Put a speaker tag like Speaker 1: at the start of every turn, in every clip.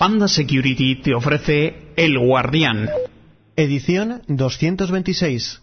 Speaker 1: Panda Security te ofrece El Guardián.
Speaker 2: Edición 226.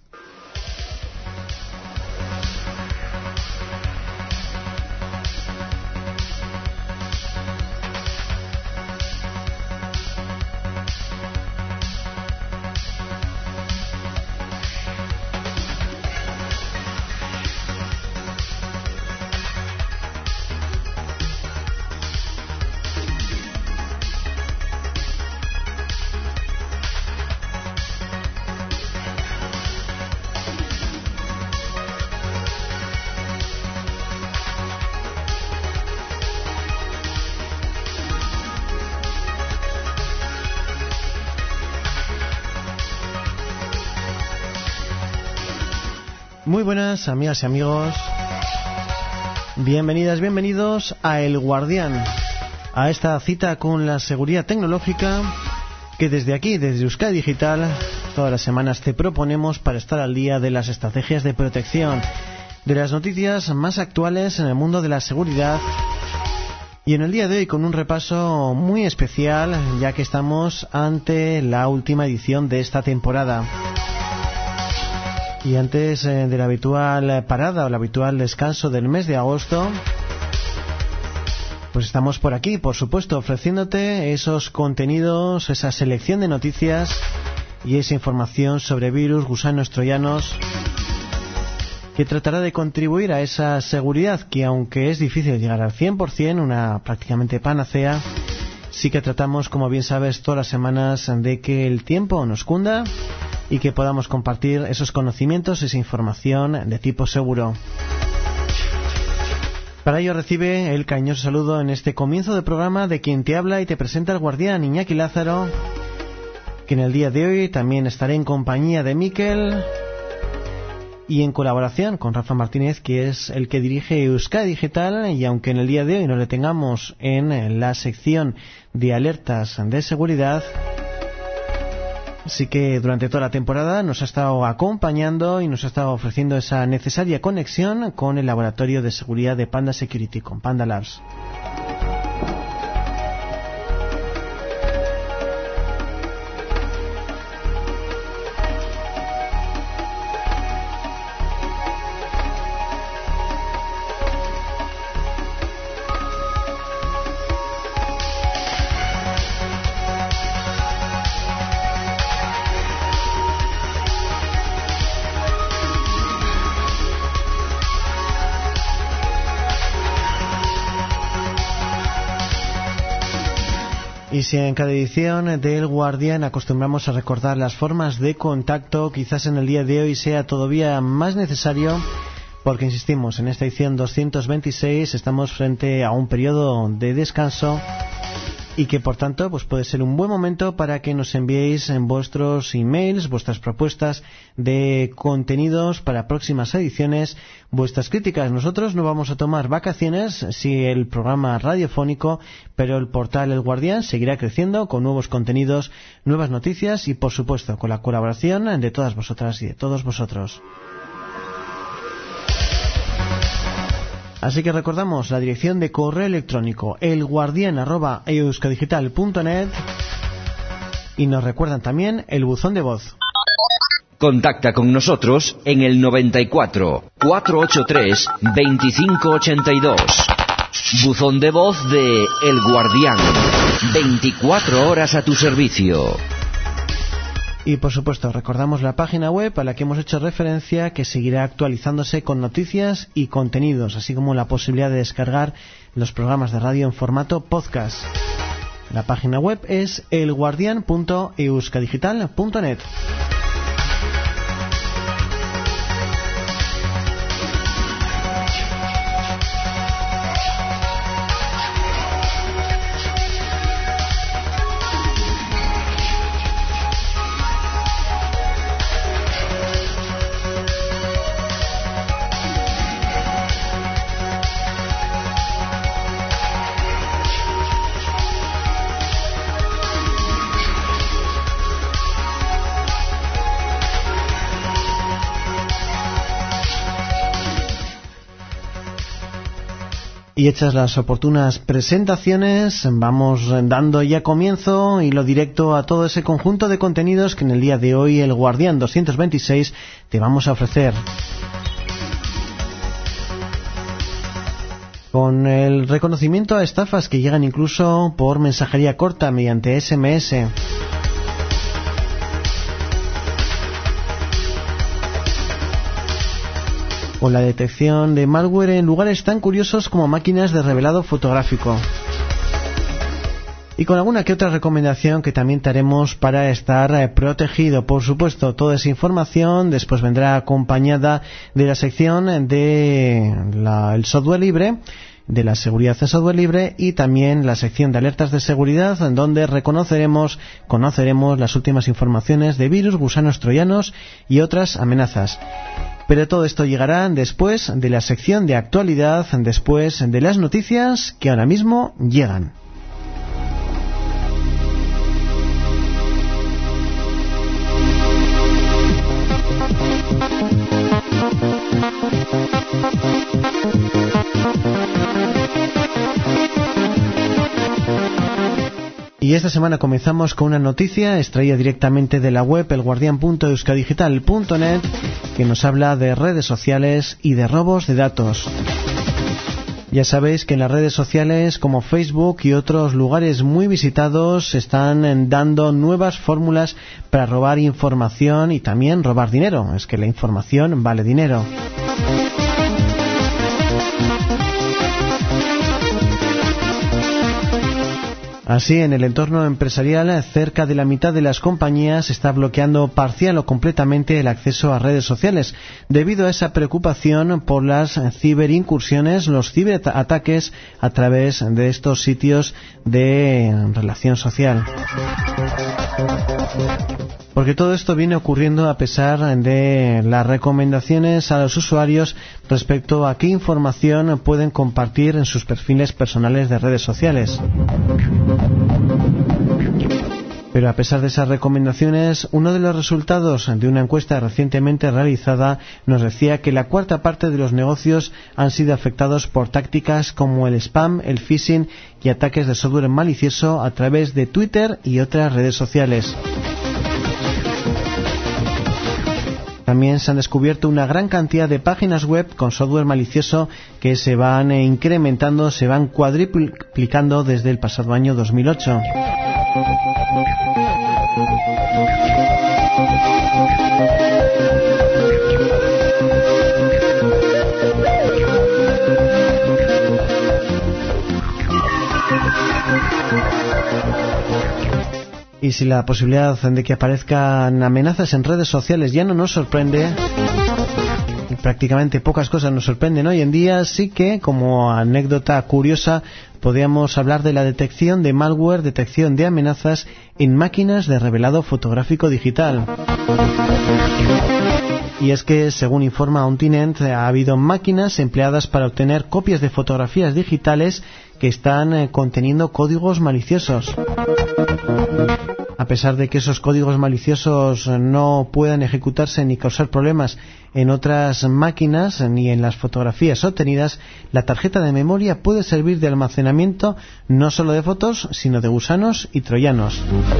Speaker 2: Muy buenas amigas y amigos, bienvenidas, bienvenidos a El Guardián, a esta cita con la seguridad tecnológica que desde aquí, desde Euskadi Digital, todas las semanas te proponemos para estar al día de las estrategias de protección, de las noticias más actuales en el mundo de la seguridad. Y en el día de hoy con un repaso muy especial, ya que estamos ante la última edición de esta temporada. Y antes de la habitual parada o el habitual descanso del mes de agosto, pues estamos por aquí, por supuesto, ofreciéndote esos contenidos, esa selección de noticias y esa información sobre virus, gusanos troyanos, que tratará de contribuir a esa seguridad que, aunque es difícil llegar al 100%, una prácticamente panacea, sí que tratamos, como bien sabes, todas las semanas de que el tiempo nos cunda y que podamos compartir esos conocimientos, esa información de tipo seguro. Para ello recibe el cariñoso saludo en este comienzo de programa de quien te habla y te presenta el Guardián, Iñaki Lázaro, que en el día de hoy también estaré en compañía de Miquel y en colaboración con Rafa Martínez, que es el que dirige Euskadi Digital, y aunque en el día de hoy no le tengamos en la sección de alertas de seguridad, sí que durante toda la temporada nos ha estado acompañando y nos ha estado ofreciendo esa necesaria conexión con el laboratorio de seguridad de Panda Security, con Panda Labs. Y si en cada edición del Guardián acostumbramos a recordar las formas de contacto, quizás en el día de hoy sea todavía más necesario, porque insistimos, en esta edición 226 estamos frente a un periodo de descanso y que por tanto pues puede ser un buen momento para que nos enviéis en vuestros emails vuestras propuestas de contenidos para próximas ediciones, vuestras críticas. Nosotros no vamos a tomar vacaciones, sí, el programa radiofónico, pero el portal El Guardián seguirá creciendo con nuevos contenidos, nuevas noticias y por supuesto con la colaboración de todas vosotras y de todos vosotros. Así que recordamos la dirección de correo electrónico elguardian@euskadigital.net y nos recuerdan también el buzón de voz.
Speaker 3: Contacta con nosotros en el 94 483 2582. Buzón de voz de El Guardián. 24 horas a tu servicio.
Speaker 2: Y por supuesto recordamos la página web a la que hemos hecho referencia, que seguirá actualizándose con noticias y contenidos, así como la posibilidad de descargar los programas de radio en formato podcast. La página web es elguardian.euskadigital.net. Y hechas las oportunas presentaciones, vamos dando ya comienzo y lo directo a todo ese conjunto de contenidos que en el día de hoy, el Guardián 226, te vamos a ofrecer. Con el reconocimiento a estafas que llegan incluso por mensajería corta mediante SMS. Con la detección de malware en lugares tan curiosos como máquinas de revelado fotográfico. Y con alguna que otra recomendación que también te haremos para estar protegido. Por supuesto, toda esa información después vendrá acompañada de la sección de el software libre, de la seguridad en software libre, y también la sección de alertas de seguridad, en donde conoceremos las últimas informaciones de virus, gusanos troyanos y otras amenazas. Pero todo esto llegará después de la sección de actualidad, después de las noticias que ahora mismo llegan. Y esta semana comenzamos con una noticia extraída directamente de la web elguardian.euskadigital.net, que nos habla de redes sociales y de robos de datos. Ya sabéis que en las redes sociales como Facebook y otros lugares muy visitados están dando nuevas fórmulas para robar información y también robar dinero. Es que la información vale dinero. Así, en el entorno empresarial, cerca de la mitad de las compañías está bloqueando parcial o completamente el acceso a redes sociales, debido a esa preocupación por las ciberincursiones, los ciberataques a través de estos sitios de relación social. Porque todo esto viene ocurriendo a pesar de las recomendaciones a los usuarios respecto a qué información pueden compartir en sus perfiles personales de redes sociales. Pero a pesar de esas recomendaciones, uno de los resultados de una encuesta recientemente realizada nos decía que la cuarta parte de los negocios han sido afectados por tácticas como el spam, el phishing y ataques de software malicioso a través de Twitter y otras redes sociales. También se han descubierto una gran cantidad de páginas web con software malicioso que se van incrementando, se van cuadruplicando desde el pasado año 2008. Y si la posibilidad de que aparezcan amenazas en redes sociales ya no nos sorprende, y prácticamente pocas cosas nos sorprenden hoy en día, sí que, como anécdota curiosa, podríamos hablar de la detección de malware, detección de amenazas en máquinas de revelado fotográfico digital. Y es que, según informa Ontinent, ha habido máquinas empleadas para obtener copias de fotografías digitales que están conteniendo códigos maliciosos. A pesar de que esos códigos maliciosos no puedan ejecutarse ni causar problemas en otras máquinas ni en las fotografías obtenidas, la tarjeta de memoria puede servir de almacenamiento no solo de fotos, sino de gusanos y troyanos.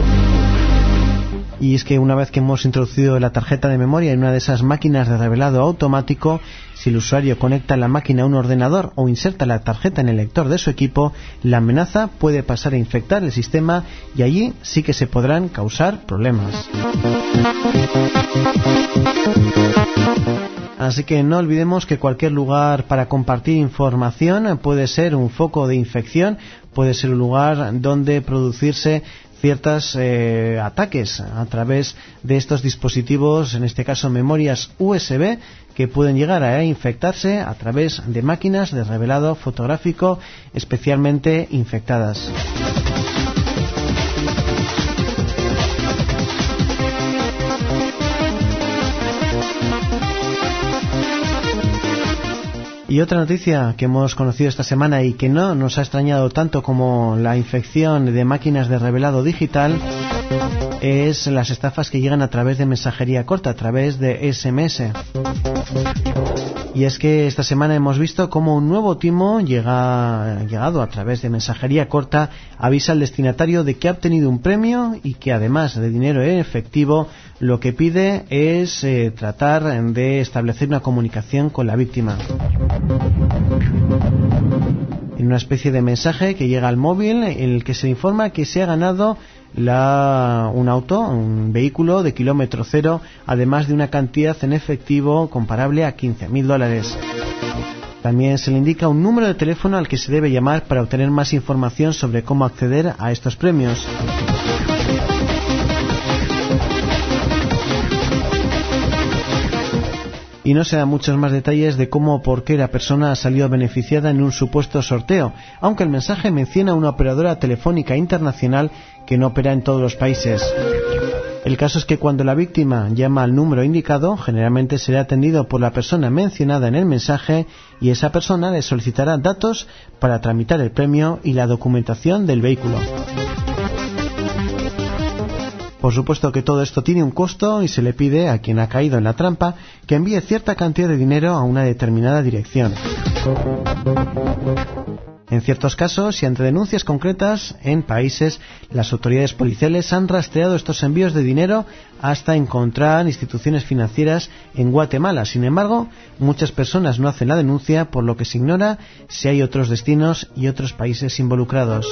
Speaker 2: Y es que una vez que hemos introducido la tarjeta de memoria en una de esas máquinas de revelado automático, si el usuario conecta la máquina a un ordenador o inserta la tarjeta en el lector de su equipo, la amenaza puede pasar a infectar el sistema y allí sí que se podrán causar problemas. Así que no olvidemos que cualquier lugar para compartir información puede ser un foco de infección, puede ser un lugar donde producirse ciertos ataques a través de estos dispositivos, en este caso memorias USB, que pueden llegar a infectarse a través de máquinas de revelado fotográfico especialmente infectadas. Y otra noticia que hemos conocido esta semana y que no nos ha extrañado tanto como la infección de máquinas de revelado digital es las estafas que llegan a través de mensajería corta, a través de SMS. Y es que esta semana hemos visto cómo un nuevo timo llegado a través de mensajería corta avisa al destinatario de que ha obtenido un premio y que además de dinero en efectivo lo que pide es tratar de establecer una comunicación con la víctima. En una especie de mensaje que llega al móvil en el que se informa que se ha ganado un vehículo de kilómetro cero, además de una cantidad en efectivo comparable a $15.000. También se le indica un número de teléfono al que se debe llamar para obtener más información sobre cómo acceder a estos premios. Y no se dan muchos más detalles de cómo o por qué la persona ha salido beneficiada en un supuesto sorteo, aunque el mensaje menciona una operadora telefónica internacional que no opera en todos los países. El caso es que cuando la víctima llama al número indicado, generalmente será atendido por la persona mencionada en el mensaje y esa persona le solicitará datos para tramitar el premio y la documentación del vehículo. Por supuesto que todo esto tiene un costo y se le pide a quien ha caído en la trampa que envíe cierta cantidad de dinero a una determinada dirección. En ciertos casos y ante denuncias concretas en países, las autoridades policiales han rastreado estos envíos de dinero hasta encontrar instituciones financieras en Guatemala. Sin embargo, muchas personas no hacen la denuncia, por lo que se ignora si hay otros destinos y otros países involucrados.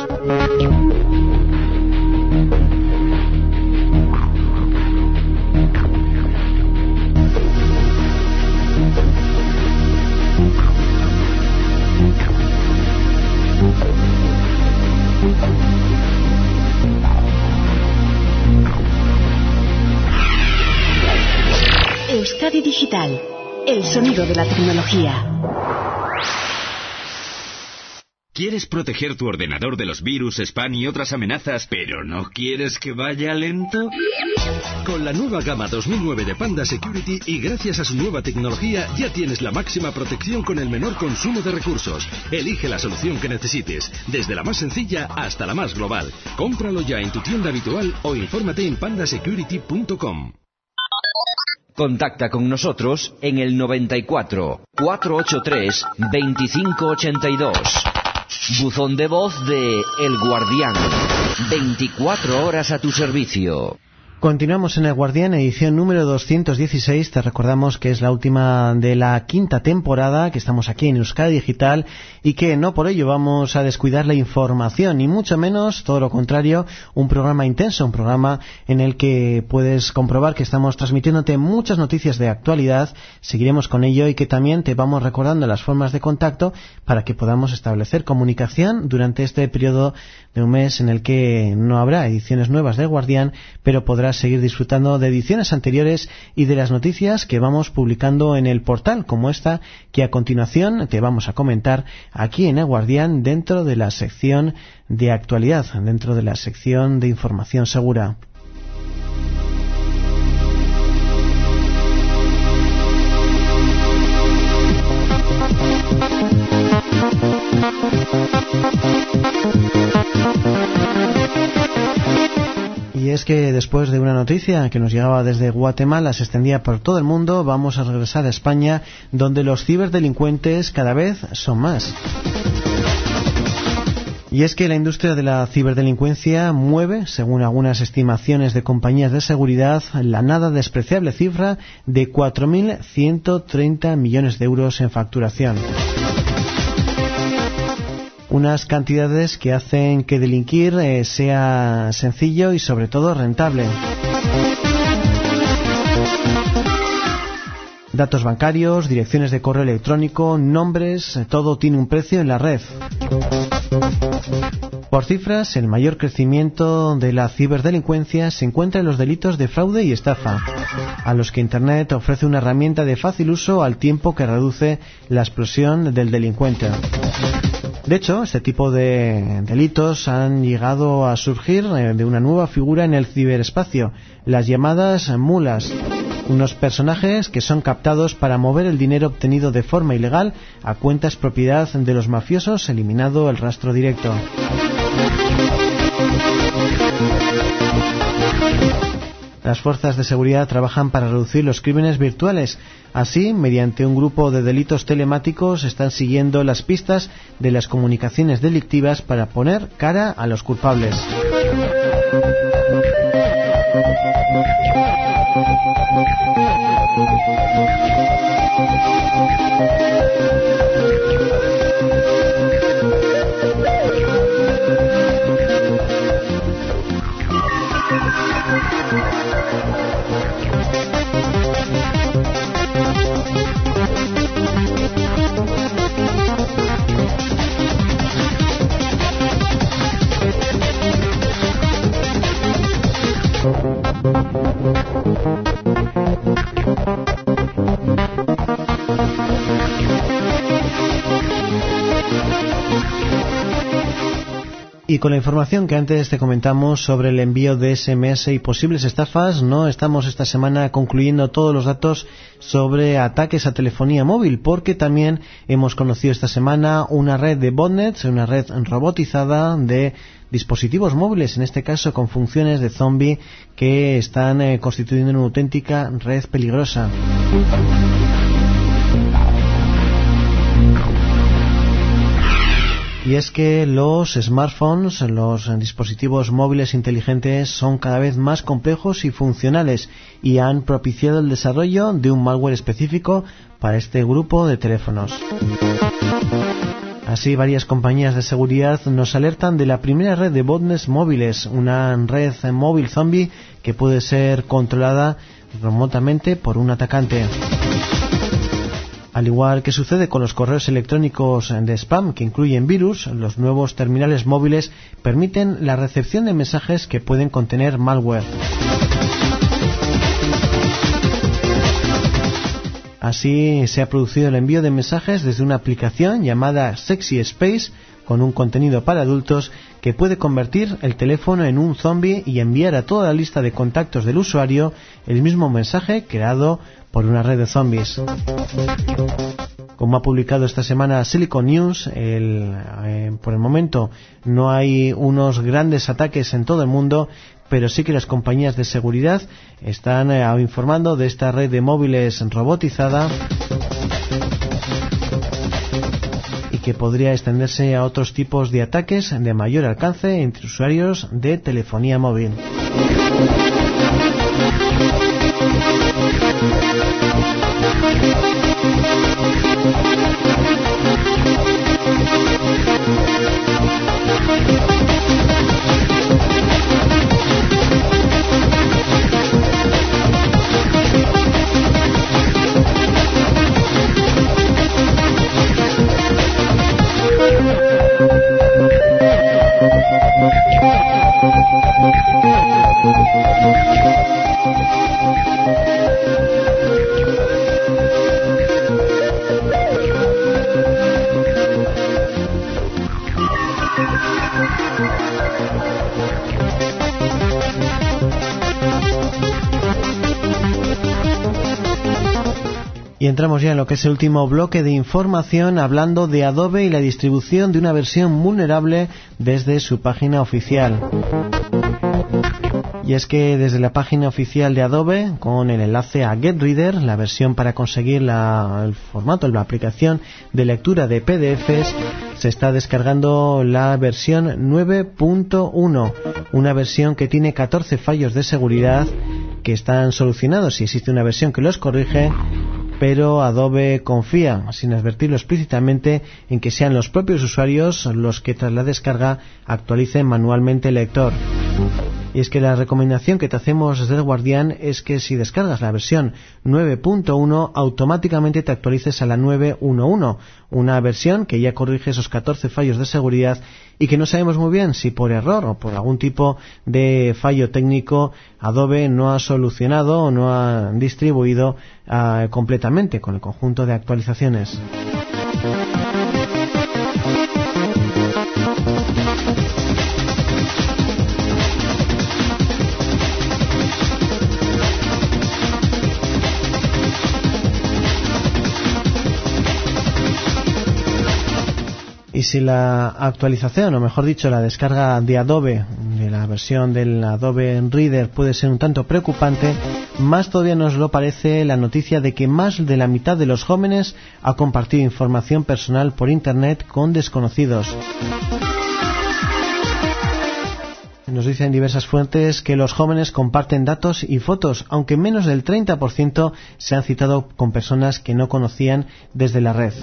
Speaker 4: Euskadi Digital, el sonido de la tecnología.
Speaker 5: ¿Quieres proteger tu ordenador de los virus, spam y otras amenazas, pero no quieres que vaya lento?
Speaker 6: Con la nueva gama 2009 de Panda Security y gracias a su nueva tecnología ya tienes la máxima protección con el menor consumo de recursos. Elige la solución que necesites, desde la más sencilla hasta la más global. Cómpralo ya en tu tienda habitual o infórmate en pandasecurity.com.
Speaker 3: Contacta con nosotros en el 94 483 2582. Buzón de voz de El Guardián. 24 horas a tu servicio.
Speaker 2: Continuamos en El Guardián, edición número 216. Te recordamos que es la última de la quinta temporada, que estamos aquí en Euskadi Digital y que no por ello vamos a descuidar la información, ni mucho menos, todo lo contrario, un programa intenso, un programa en el que puedes comprobar que estamos transmitiéndote muchas noticias de actualidad. Seguiremos con ello y que también te vamos recordando las formas de contacto para que podamos establecer comunicación durante este periodo de un mes en el que no habrá ediciones nuevas de Guardián, pero podrás seguir disfrutando de ediciones anteriores y de las noticias que vamos publicando en el portal, como esta que a continuación te vamos a comentar aquí en El Guardián, dentro de la sección de actualidad, dentro de la sección de información segura. Y es que después de una noticia que nos llegaba desde Guatemala, se extendía por todo el mundo, vamos a regresar a España, donde los ciberdelincuentes cada vez son más. Y es que la industria de la ciberdelincuencia mueve, según algunas estimaciones de compañías de seguridad, la nada despreciable cifra de 4.130 millones de euros en facturación. Unas cantidades que hacen que delinquir sea sencillo y sobre todo rentable. Datos bancarios, direcciones de correo electrónico, nombres, todo tiene un precio en la red. Por cifras, el mayor crecimiento de la ciberdelincuencia se encuentra en los delitos de fraude y estafa, a los que Internet ofrece una herramienta de fácil uso al tiempo que reduce la explosión del delincuente. De hecho, este tipo de delitos han llegado a surgir de una nueva figura en el ciberespacio, las llamadas mulas, unos personajes que son captados para mover el dinero obtenido de forma ilegal a cuentas propiedad de los mafiosos, eliminado el rastro directo. Las fuerzas de seguridad trabajan para reducir los crímenes virtuales. Así, mediante un grupo de delitos telemáticos, están siguiendo las pistas de las comunicaciones delictivas para poner cara a los culpables. Y con la información que antes te comentamos sobre el envío de SMS y posibles estafas, no estamos esta semana concluyendo todos los datos sobre ataques a telefonía móvil, porque también hemos conocido esta semana una red de botnets, una red robotizada de dispositivos móviles, en este caso con funciones de zombie, que están constituyendo una auténtica red peligrosa. Y es que los smartphones, los dispositivos móviles inteligentes, son cada vez más complejos y funcionales y han propiciado el desarrollo de un malware específico para este grupo de teléfonos. Así, varias compañías de seguridad nos alertan de la primera red de botnets móviles, una red móvil zombie que puede ser controlada remotamente por un atacante. Al igual que sucede con los correos electrónicos de spam que incluyen virus, los nuevos terminales móviles permiten la recepción de mensajes que pueden contener malware. Así se ha producido el envío de mensajes desde una aplicación llamada Sexy Space con un contenido para adultos que puede convertir el teléfono en un zombie y enviar a toda la lista de contactos del usuario el mismo mensaje creado por una red de zombies. Como ha publicado esta semana Silicon News, por el momento no hay unos grandes ataques en todo el mundo, pero sí que las compañías de seguridad están informando de esta red de móviles robotizada y que podría extenderse a otros tipos de ataques de mayor alcance entre usuarios de telefonía móvil. Y entramos ya en lo que es el último bloque de información, hablando de Adobe y la distribución de una versión vulnerable desde su página oficial. Y es que desde la página oficial de Adobe, con el enlace a GetReader, la versión para conseguir el formato, la aplicación de lectura de PDFs, se está descargando la versión 9.1, una versión que tiene 14 fallos de seguridad que están solucionados y existe una versión que los corrige, pero Adobe confía, sin advertirlo explícitamente, en que sean los propios usuarios los que tras la descarga actualicen manualmente el lector. Y es que la recomendación que te hacemos desde El Guardián es que si descargas la versión 9.1 automáticamente te actualices a la 9.1.1, una versión que ya corrige esos 14 fallos de seguridad y que no sabemos muy bien si por error o por algún tipo de fallo técnico Adobe no ha solucionado o no ha distribuido completamente con el conjunto de actualizaciones. Y si la actualización, o mejor dicho, la descarga de Adobe de la versión del Adobe Reader puede ser un tanto preocupante, más todavía nos lo parece la noticia de que más de la mitad de los jóvenes ha compartido información personal por Internet con desconocidos. Nos dicen diversas fuentes que los jóvenes comparten datos y fotos, aunque menos del 30% se han citado con personas que no conocían desde la red.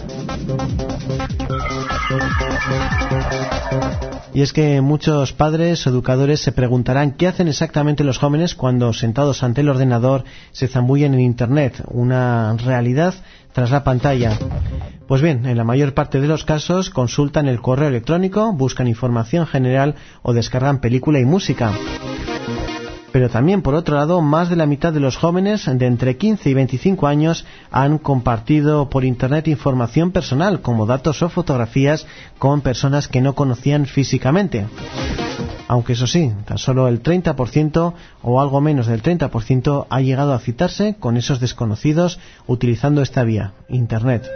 Speaker 2: Y es que muchos padres o educadores se preguntarán qué hacen exactamente los jóvenes cuando, sentados ante el ordenador, se zambullen en Internet, una realidad tras la pantalla. Pues bien, en la mayor parte de los casos consultan el correo electrónico, buscan información general o descargan película y música. Pero también, por otro lado, más de la mitad de los jóvenes de entre 15 y 25 años han compartido por Internet información personal, como datos o fotografías, con personas que no conocían físicamente. Aunque eso sí, tan solo el 30% o algo menos del 30% ha llegado a citarse con esos desconocidos utilizando esta vía, Internet.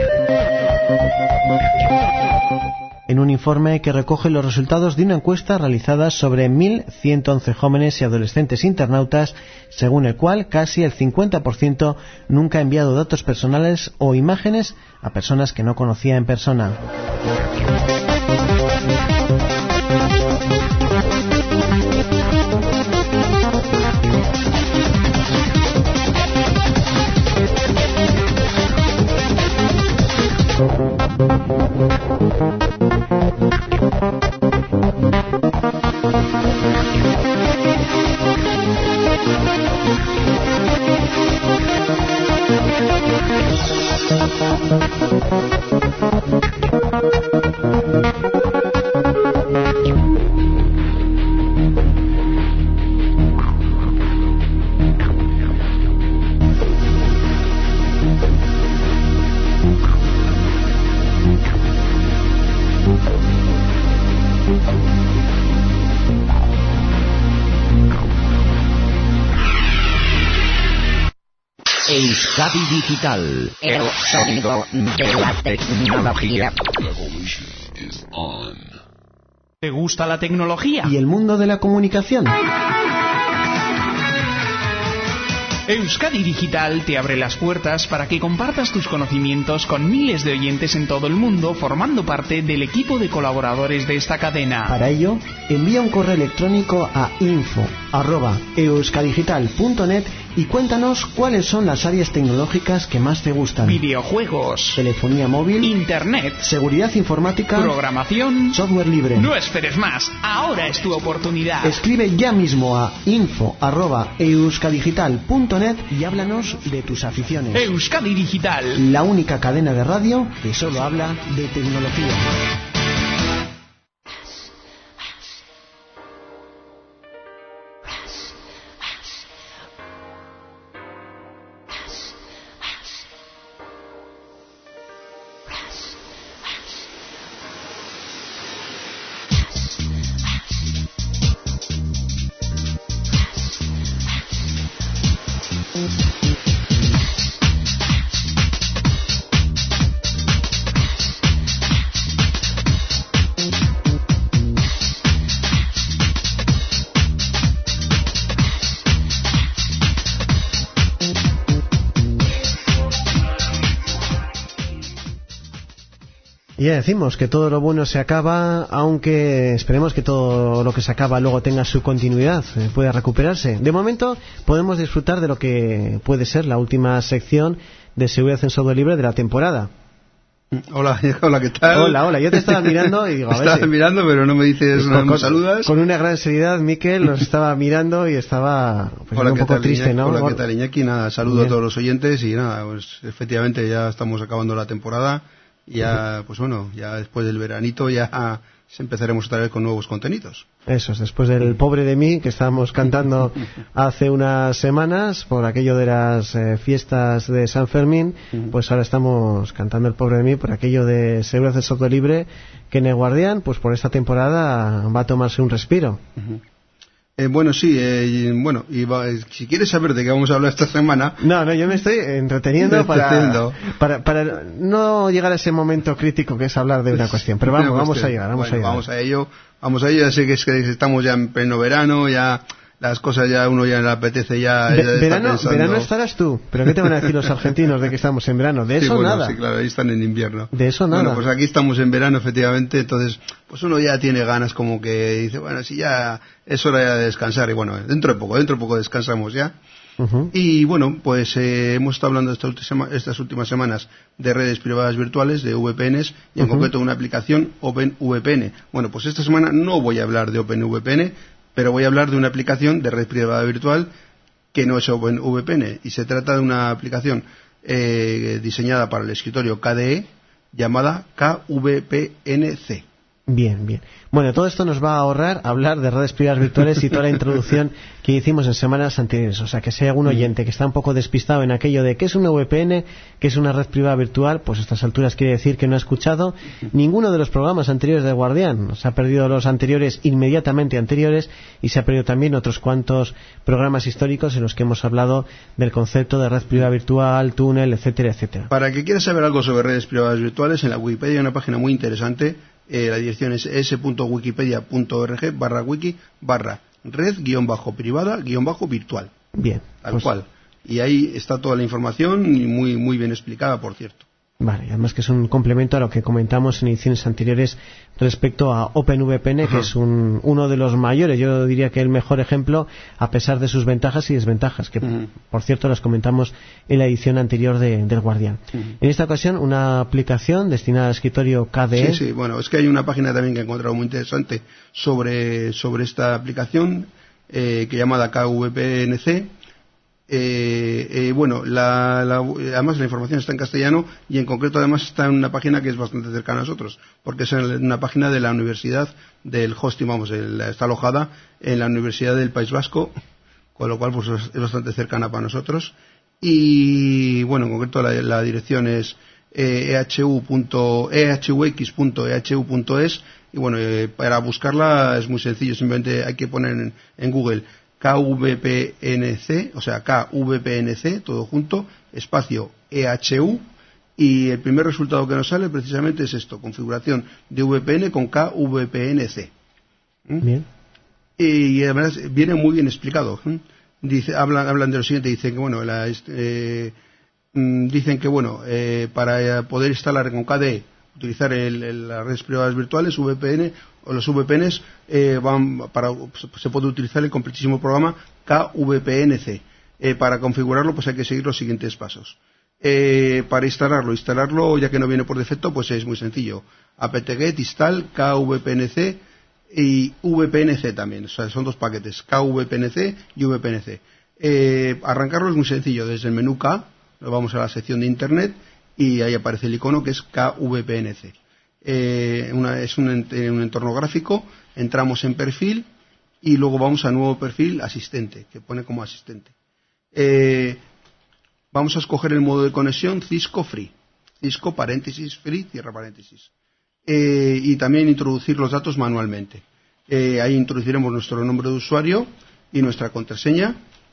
Speaker 2: En un informe que recoge los resultados de una encuesta realizada sobre 1.111 jóvenes y adolescentes internautas, según el cual casi el 50% nunca ha enviado datos personales o imágenes a personas que no conocía en persona.
Speaker 3: Euskadi Digital, el sonido de la tecnología.
Speaker 1: ¿Te gusta la tecnología?
Speaker 2: ¿Y el mundo de la comunicación?
Speaker 1: Euskadi Digital te abre las puertas para que compartas tus conocimientos con miles de oyentes en todo el mundo, formando parte del equipo de colaboradores de esta cadena.
Speaker 2: Para ello, envía un correo electrónico a info@euskadigital.net y cuéntanos cuáles son las áreas tecnológicas que más te gustan.
Speaker 1: Videojuegos,
Speaker 2: telefonía móvil,
Speaker 1: internet,
Speaker 2: seguridad informática,
Speaker 1: programación,
Speaker 2: software libre.
Speaker 1: No esperes más, ahora es tu oportunidad.
Speaker 2: Escribe ya mismo a info@euskadigital.net y háblanos de tus aficiones.
Speaker 1: Euskadi Digital,
Speaker 2: la única cadena de radio que solo habla de tecnología. Y ya decimos que todo lo bueno se acaba, aunque esperemos que todo lo que se acaba luego tenga su continuidad, pueda recuperarse. De momento podemos disfrutar de lo que puede ser la última sección de seguridad en software libre de la temporada.
Speaker 7: Hola, ¿qué tal?
Speaker 2: Hola, yo te estaba mirando y digo, a ver
Speaker 7: estaba mirando, pero no me dices, no me saludas.
Speaker 2: Con una gran seriedad, Miquel nos estaba mirando y estaba pues, un poco triste, ¿no?
Speaker 7: Hola, ¿qué tal, Iñaki? Nada, saludo a todos los oyentes y nada, pues efectivamente ya estamos acabando la temporada. Ya, pues bueno, ya después del veranito ya empezaremos otra vez con nuevos contenidos.
Speaker 2: Eso es, después del Pobre de mí, que estábamos cantando hace unas semanas, por aquello de las fiestas de San Fermín, pues ahora estamos cantando el Pobre de mí por aquello de seguridad de software libre, que en el Guardián, pues por esta temporada va a tomarse un respiro.
Speaker 7: Bueno, sí, si quieres saber de qué vamos a hablar esta semana...
Speaker 2: No, yo me estoy entreteniendo para no llegar a ese momento crítico que es hablar de una cuestión, pero vamos a llegar.
Speaker 7: Vamos a ello, ya sé que estamos ya en pleno verano, ya... Las cosas ya uno ya le apetece ya...
Speaker 2: Verano estarás tú, pero ¿qué te van a decir los argentinos de que estamos en verano? De eso nada.
Speaker 7: Sí, claro, ahí están en invierno.
Speaker 2: De eso nada.
Speaker 7: Bueno, pues aquí estamos en verano, efectivamente, entonces pues uno ya tiene ganas como que dice, bueno, si ya es hora ya de descansar, y bueno, dentro de poco descansamos ya. Uh-huh. Y bueno, pues hemos estado hablando estas últimas semanas de redes privadas virtuales, de VPNs, y en concreto de una aplicación OpenVPN. Bueno, pues esta semana no voy a hablar de OpenVPN, pero voy a hablar de una aplicación de red privada virtual que no es OpenVPN, y se trata de una aplicación diseñada para el escritorio KDE llamada KVPNC.
Speaker 2: Bien. Bueno, todo esto nos va a ahorrar hablar de redes privadas virtuales y toda la introducción que hicimos en semanas anteriores. O sea, que si hay algún oyente que está un poco despistado en aquello de qué es una VPN, qué es una red privada virtual, pues a estas alturas quiere decir que no ha escuchado ninguno de los programas anteriores de Guardián. Se ha perdido los anteriores, inmediatamente anteriores, y se ha perdido también otros cuantos programas históricos en los que hemos hablado del concepto de red privada virtual, túnel, etcétera, etcétera.
Speaker 7: Para que quieras saber algo sobre redes privadas virtuales, en la Wikipedia hay una página muy interesante. La dirección es s.wikipedia.org/wiki/red-privada-virtual.
Speaker 2: Bien.
Speaker 7: Tal cual. Y ahí está toda la información y muy bien explicada, por cierto.
Speaker 2: Vale, además que es un complemento a lo que comentamos en ediciones anteriores respecto a OpenVPN, que es uno de los mayores, yo diría que el mejor ejemplo, a pesar de sus ventajas y desventajas, que por cierto las comentamos en la edición anterior del Guardián. En esta ocasión, una aplicación destinada al escritorio KDE.
Speaker 7: Sí, bueno, es que hay una página también que he encontrado muy interesante sobre esta aplicación, que llamada KVPNC. Además la información está en castellano, y en concreto además está en una página que es bastante cercana a nosotros, porque es una página de la Universidad del Hosting, está alojada en la Universidad del País Vasco, con lo cual pues es bastante cercana para nosotros. Y bueno, en concreto la dirección es ehux.ehu.es, y bueno, para buscarla es muy sencillo, simplemente hay que poner en Google KVPNC, o sea, KVPNC, todo junto, espacio EHU, y el primer resultado que nos sale precisamente es esto, configuración de VPN con KVPNC.
Speaker 2: Bien.
Speaker 7: Y además viene muy bien explicado. Hablan de lo siguiente, dicen que para poder instalar con KDE, utilizar las redes privadas virtuales, VPN o los VPNs, se puede utilizar el completísimo programa KVPNC. Para configurarlo pues hay que seguir los siguientes pasos. Para instalarlo ya que no viene por defecto, pues es muy sencillo. apt-get install KVPNC y VPNC también, o sea, son dos paquetes, KVPNC y VPNC. Arrancarlo es muy sencillo, desde el menú K nos vamos a la sección de Internet y ahí aparece el icono que es KVPNC. Es un entorno gráfico, entramos en perfil y luego vamos a nuevo perfil asistente, que pone como asistente. Vamos a escoger el modo de conexión Cisco Free, Cisco paréntesis Free, cierra paréntesis, y también introducir los datos manualmente. Ahí introduciremos nuestro nombre de usuario y nuestra contraseña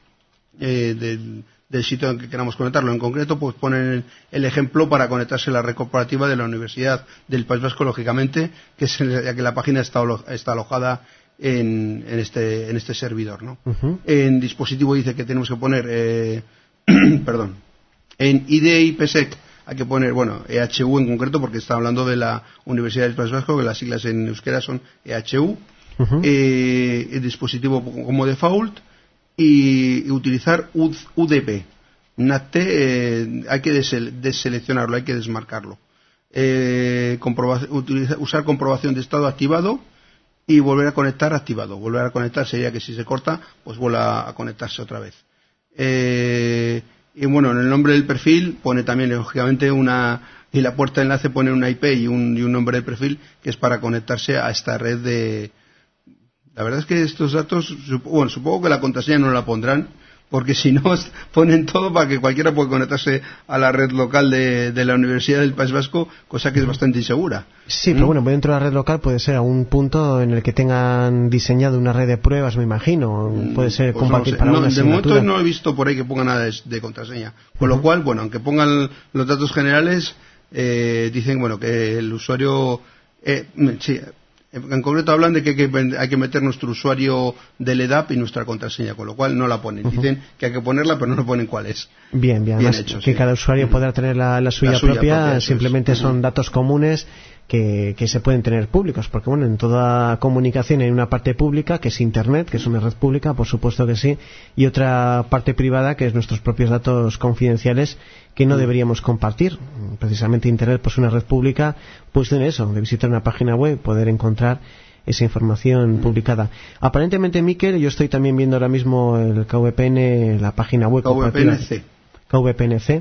Speaker 7: del sitio en que queramos conectarlo. En concreto, pues ponen el ejemplo para conectarse a la red corporativa de la Universidad del País Vasco, lógicamente, ya que la página está alojada en este servidor, ¿no? En dispositivo dice que tenemos que poner en IDE y PSEC hay que poner, EHU en concreto, porque está hablando de la Universidad del País Vasco, que las siglas en euskera son EHU. El dispositivo como default, y utilizar UDP. NAT hay que deseleccionarlo, hay que desmarcarlo. Usar comprobación de estado activado y volver a conectar activado. Volver a conectar sería que si se corta, pues vuelva a conectarse otra vez. Y bueno, en el nombre del perfil pone también, lógicamente, y la puerta de enlace pone una IP y un nombre de perfil que es para conectarse a esta red de... La verdad es que estos datos, supongo que la contraseña no la pondrán, porque si no ponen todo para que cualquiera pueda conectarse a la red local de la Universidad del País Vasco, cosa que es bastante insegura.
Speaker 2: Sí, pero bueno, dentro de la red local puede ser a un punto en el que tengan diseñado una red de pruebas, me imagino. Puede ser
Speaker 7: Pues
Speaker 2: compartir
Speaker 7: no sé.
Speaker 2: para una
Speaker 7: De
Speaker 2: asignatura.
Speaker 7: momento no he visto por ahí que pongan nada de contraseña. Con lo cual, bueno, aunque pongan los datos generales, dicen, bueno, que el usuario... sí, en concreto hablan de que hay que meter nuestro usuario del EDAP y nuestra contraseña, con lo cual no la ponen. Dicen que hay que ponerla, pero no ponen cuál es.
Speaker 2: Bien, además,
Speaker 7: hecho,
Speaker 2: que
Speaker 7: sí.
Speaker 2: cada usuario podrá tener la suya propia, simplemente son datos comunes que se pueden tener públicos, porque bueno, en toda comunicación hay una parte pública, que es Internet, que es una red pública, por supuesto que sí, y otra parte privada, que es nuestros propios datos confidenciales, que no deberíamos compartir. Precisamente Internet, pues una red pública, pues tiene eso, de visitar una página web, poder encontrar esa información publicada. Aparentemente, Miquel, yo estoy también viendo ahora mismo el KVPN, la página web KVPNC,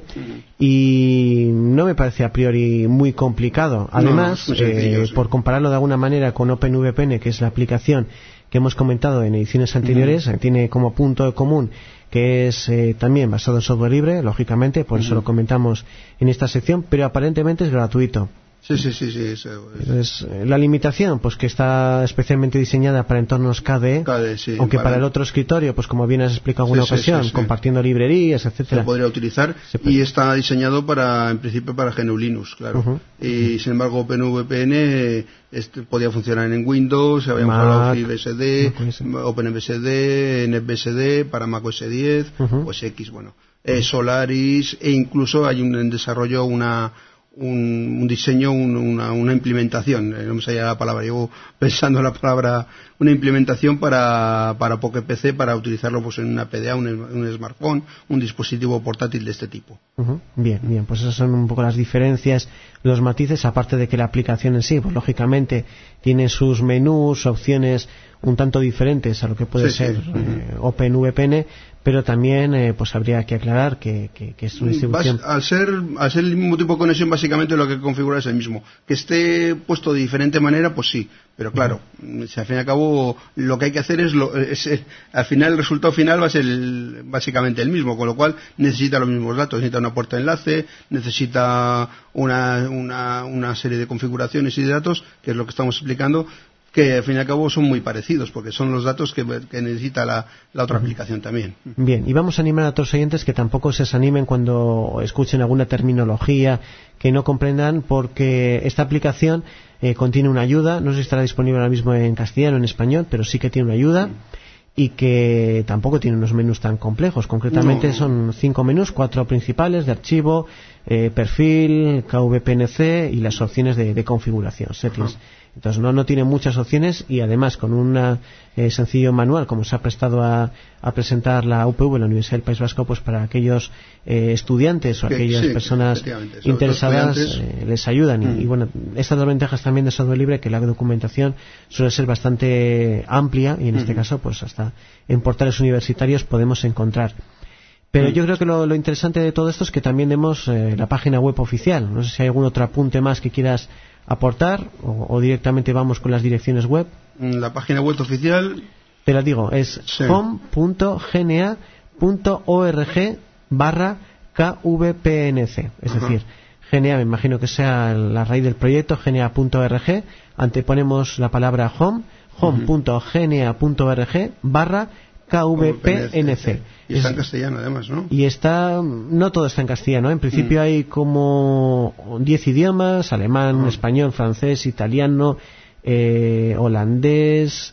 Speaker 2: y no me parece a priori muy complicado. Además, por compararlo de alguna manera con OpenVPN, que es la aplicación que hemos comentado en ediciones anteriores, tiene como punto de común que es también basado en software libre, lógicamente, por eso lo comentamos en esta sección, pero aparentemente es gratuito.
Speaker 7: Sí. Eso es.
Speaker 2: Entonces, la limitación, pues que está especialmente diseñada para entornos KDE,
Speaker 7: sí,
Speaker 2: aunque para el otro escritorio, pues como bien has explicado en alguna ocasión, compartiendo librerías, etcétera.
Speaker 7: Se podría utilizar y está diseñado en principio para GNU Linux, claro. Y sin embargo OpenVPN podía funcionar en Windows, habíamos hablado de FreeBSD, OpenBSD, NetBSD para Mac OS X, OS X, bueno, Solaris, e incluso hay en desarrollo un diseño, una implementación, no me salía la palabra, llevo pensando en la palabra, una implementación para Pocket PC, para utilizarlo pues en una PDA, un smartphone, un dispositivo portátil de este tipo.
Speaker 2: Bien, pues esas son un poco las diferencias, los matices, aparte de que la aplicación en sí, pues lógicamente tiene sus menús, opciones un tanto diferentes a lo que puede ser OpenVPN, pero también pues habría que aclarar que es una distribución.
Speaker 7: Al ser el mismo tipo de conexión, básicamente lo que hay que configurar es el mismo. Que esté puesto de diferente manera, pues sí, pero claro, si al fin y al cabo lo que hay que hacer al final el resultado final va a ser básicamente el mismo, con lo cual necesita los mismos datos, necesita una puerta de enlace, necesita una serie de configuraciones y de datos, que es lo que estamos explicando, que al fin y al cabo son muy parecidos, porque son los datos que necesita la otra aplicación también.
Speaker 2: Bien, y vamos a animar a otros oyentes que tampoco se desanimen cuando escuchen alguna terminología que no comprendan, porque esta aplicación contiene una ayuda, no sé si estará disponible ahora mismo en castellano o en español, pero sí que tiene una ayuda, y que tampoco tiene unos menús tan complejos. Concretamente son 5 menús, 4 principales de archivo, perfil, KVPNC y las opciones de configuración, settings. Entonces no tiene muchas opciones, y además con un sencillo manual, como se ha prestado a presentar la UPV, la Universidad del País Vasco, pues para aquellos estudiantes o aquellas personas interesadas les ayudan. Y bueno, estas dos ventajas también de software libre, que la documentación suele ser bastante amplia, y en este caso pues hasta en portales universitarios podemos encontrar. Pero yo creo que lo interesante de todo esto es que también vemos la página web oficial. No sé si hay algún otro apunte más que quieras aportar, o directamente vamos con las direcciones web.
Speaker 7: La página web oficial,
Speaker 2: te la digo, es home.gna.org/kvpnc, es decir, GNA, me imagino que sea la raíz del proyecto, gna.org, anteponemos la palabra home.gna.org/kvpnc.
Speaker 7: Y está en castellano además, ¿no?
Speaker 2: Y no todo está en castellano, en principio hay como 10 idiomas: alemán, español, francés, italiano, holandés,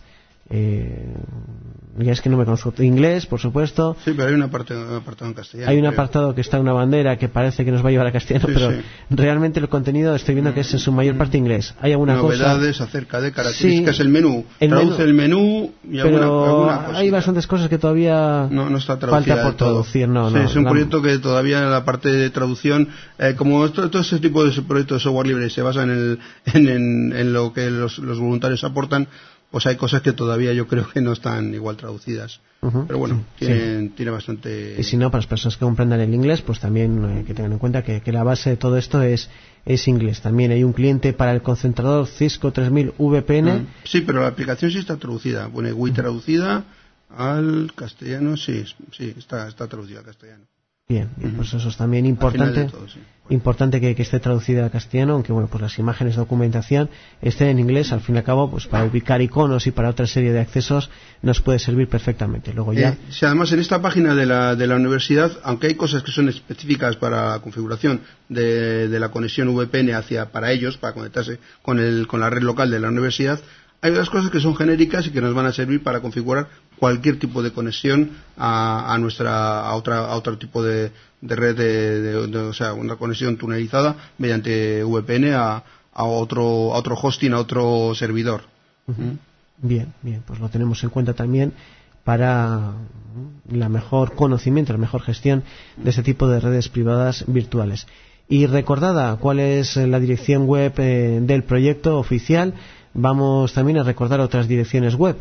Speaker 2: ya es que no me conozco, inglés, por supuesto.
Speaker 7: Sí, pero hay un apartado en castellano.
Speaker 2: Hay un apartado que está en una bandera que parece que nos va a llevar a castellano, pero realmente el contenido estoy viendo que es en su mayor parte inglés. Hay alguna
Speaker 7: novedades acerca de características del menú. Traduce el menú y alguna cosa.
Speaker 2: Hay bastantes cosas que todavía
Speaker 7: no está traducida
Speaker 2: falta por traducir.
Speaker 7: Es un proyecto que todavía la parte de traducción, como todo ese tipo de proyectos de software libre se basa en lo que los voluntarios aportan, pues hay cosas que todavía yo creo que no están igual traducidas. Pero bueno, tiene bastante...
Speaker 2: Y si no, para las personas que comprendan el inglés, pues también que tengan en cuenta que la base de todo esto es inglés. También hay un cliente para el concentrador Cisco 3000 VPN.
Speaker 7: Sí, pero la aplicación sí está traducida. Pone GUI traducida Al castellano, sí, está traducida al castellano.
Speaker 2: Bien, pues eso es también importante,
Speaker 7: todo, sí.
Speaker 2: importante que esté traducida al castellano, aunque bueno, pues las imágenes de documentación estén en inglés, al fin y al cabo, pues para ubicar iconos y para otra serie de accesos nos puede servir perfectamente. Luego ya.
Speaker 7: Sí, además en esta página de la universidad, aunque hay cosas que son específicas para la configuración de la conexión VPN para ellos, para conectarse con la red local de la universidad, hay otras cosas que son genéricas y que nos van a servir para configurar cualquier tipo de conexión a otro tipo de red, o sea, una conexión tunelizada mediante VPN a otro hosting, a otro servidor.
Speaker 2: Bien, pues lo tenemos en cuenta también para la mejor conocimiento, la mejor gestión de este tipo de redes privadas virtuales. Y recordada cuál es la dirección web del proyecto oficial, vamos también a recordar otras direcciones web.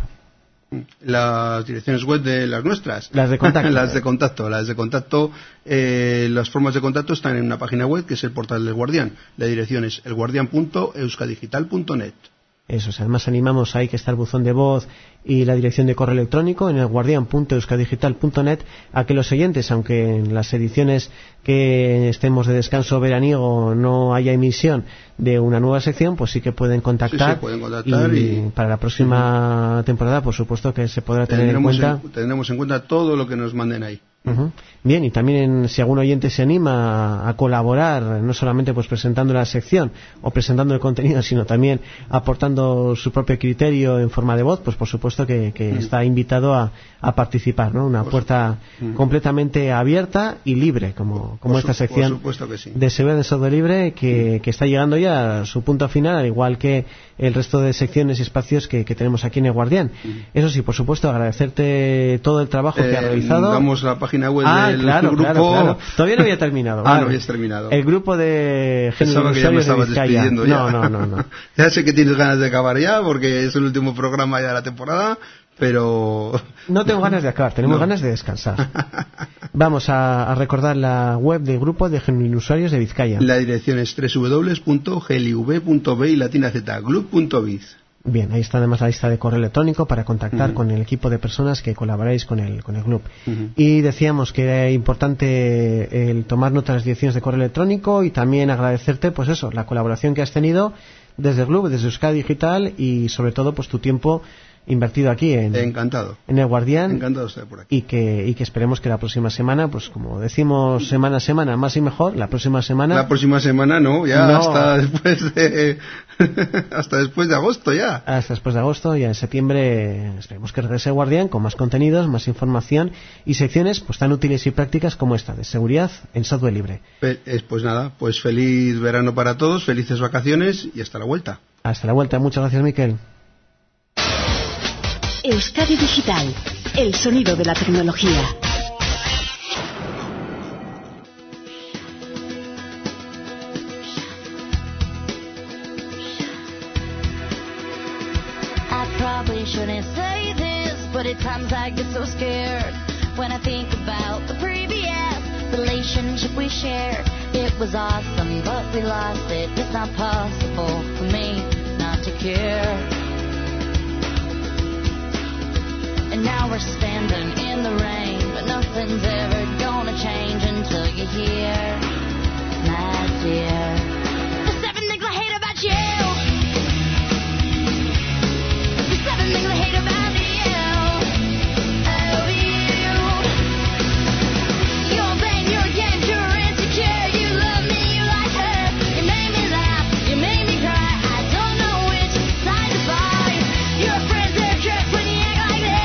Speaker 7: Las direcciones web de las nuestras.
Speaker 2: Las de contacto.
Speaker 7: Las de contacto. Las formas de contacto están en una página web que es el portal del Guardián. La dirección es elguardian.euskadigital.net.
Speaker 2: Eso es, además animamos ahí que está el buzón de voz y la dirección de correo electrónico en el guardian.euskadigital.net a que los oyentes, aunque en las ediciones que estemos de descanso veraniego no haya emisión de una nueva sección, pues sí que pueden contactar,
Speaker 7: sí, pueden contactar
Speaker 2: y para la próxima temporada por supuesto que se podrá tener en cuenta.
Speaker 7: Tendremos en cuenta todo lo que nos manden ahí.
Speaker 2: Bien, y también si algún oyente se anima a colaborar, no solamente pues presentando la sección o presentando el contenido, sino también aportando su propio criterio en forma de voz, pues por supuesto que está invitado a participar, ¿no? Una puerta completamente abierta y libre, como esta sección
Speaker 7: que sí,
Speaker 2: de seguridad de software libre que está llegando ya a su punto final, al igual que el resto de secciones y espacios que tenemos aquí en el Guardián. Eso sí, por supuesto, agradecerte todo el trabajo que has realizado.
Speaker 7: Damos la página web del grupo.
Speaker 2: Claro. Todavía no había terminado.
Speaker 7: No habías terminado.
Speaker 2: El grupo de
Speaker 7: Pensaba que ya me estabas despidiendo ya.
Speaker 2: No.
Speaker 7: Ya sé que tienes ganas de acabar ya, porque es el último programa ya de la temporada, pero...
Speaker 2: No tengo ganas de acabar, tenemos ganas de descansar. Vamos a recordar la web del grupo de genuinos usuarios de Vizcaya.
Speaker 7: La dirección es www.gliv.b y latina z, glub.biz.
Speaker 2: Bien, ahí está además la lista de correo electrónico para contactar con el equipo de personas que colaboráis con el club. Y decíamos que era importante el tomar nota de las direcciones de correo electrónico y también agradecerte, pues eso, la colaboración que has tenido desde el club, desde Euskadi Digital y sobre todo pues tu tiempo invertido aquí en el Guardián.
Speaker 7: Encantado de estar por aquí.
Speaker 2: Y que esperemos que la próxima semana, pues como decimos semana a semana, más y mejor, la próxima semana no,
Speaker 7: hasta después de agosto ya.
Speaker 2: Hasta después de agosto, ya en septiembre esperemos que regrese Guardián con más contenidos, más información y secciones pues tan útiles y prácticas como esta, de seguridad en software libre.
Speaker 7: Pues nada, pues feliz verano para todos, felices vacaciones y hasta la vuelta.
Speaker 2: Hasta la vuelta, muchas gracias, Miquel.
Speaker 4: Euskadi Digital, el sonido de la tecnología.
Speaker 8: I probably shouldn't say this, but at times I get so scared when I think about the previous relationship we shared. It was awesome, but we lost it. It's not possible for me not to care. And now we're standing in the rain, but nothing's ever gonna change until you hear, my dear, the 7 things I hate about you. The 7 things I hate about you. Oh, you. You're vain, you're against, you're insecure. You love me, you like her. You made me laugh, you made me cry. I don't know which side to fight. Your friends, they're jerks when you act like that.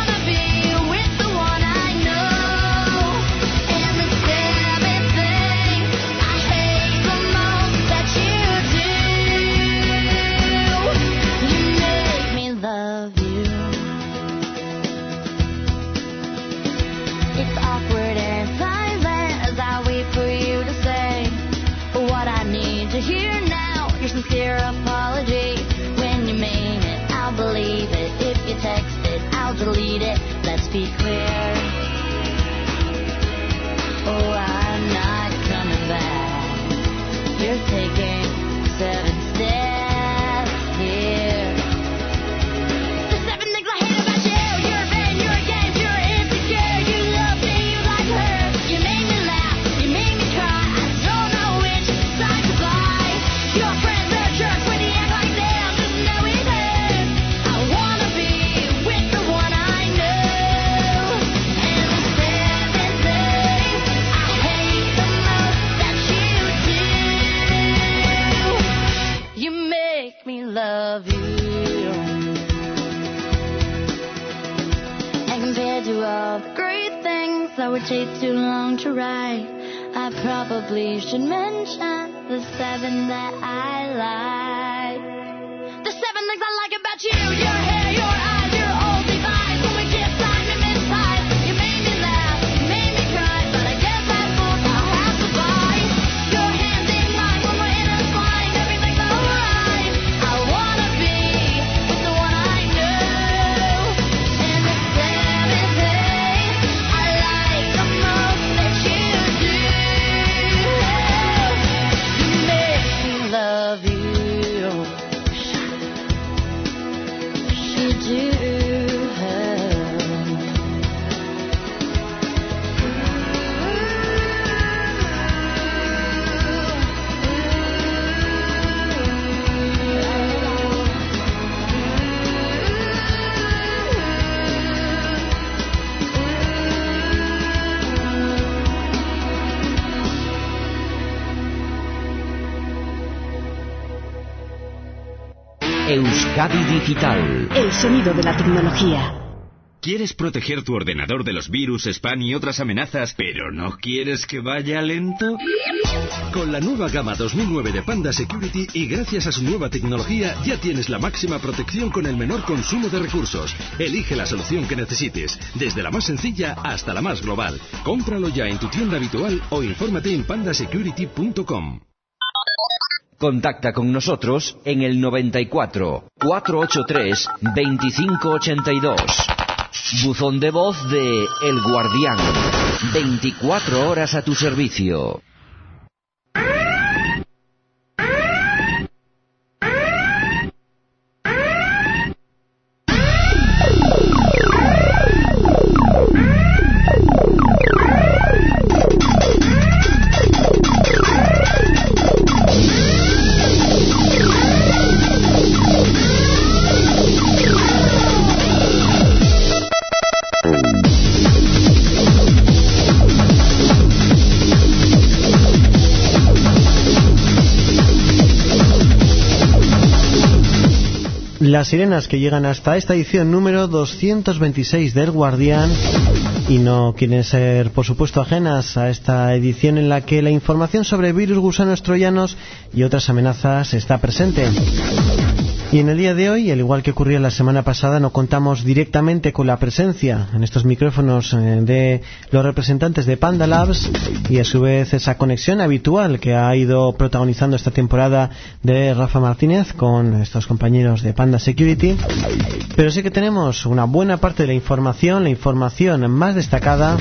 Speaker 8: With the one I know, and the 7 things you all the great things that would take too long to write. I probably should mention the 7 that I like. The 7 things I like about you: your hair, your eyes, your old device. When we kissed, I misties. You made me laugh, you made me cry, but I guess I thought I'll have to buy your hands in mine when we're intertwined. Everything's alright. I wanna be with the one I know. And the 7 things I like the most that you do. You make me love you. You do.
Speaker 3: Euskadi Digital.
Speaker 4: El sonido de la tecnología.
Speaker 5: ¿Quieres proteger tu ordenador de los virus, spam y otras amenazas, pero no quieres que vaya lento?
Speaker 6: Con la nueva gama 2009 de Panda Security y gracias a su nueva tecnología ya tienes la máxima protección con el menor consumo de recursos. Elige la solución que necesites, desde la más sencilla hasta la más global. Cómpralo ya en tu tienda habitual o infórmate en pandasecurity.com.
Speaker 3: Contacta con nosotros en el 94 483 2582. Buzón de voz de El Guardián. 24 horas a tu servicio.
Speaker 2: Las sirenas que llegan hasta esta edición número 226 del Guardián y no quieren ser, por supuesto, ajenas a esta edición en la que la información sobre virus, gusanos troyanos y otras amenazas está presente. Y en el día de hoy, al igual que ocurría la semana pasada, no contamos directamente con la presencia en estos micrófonos de los representantes de Panda Labs y a su vez esa conexión habitual que ha ido protagonizando esta temporada de Rafa Martínez con estos compañeros de Panda Security. Pero sí que tenemos una buena parte de la información más destacada,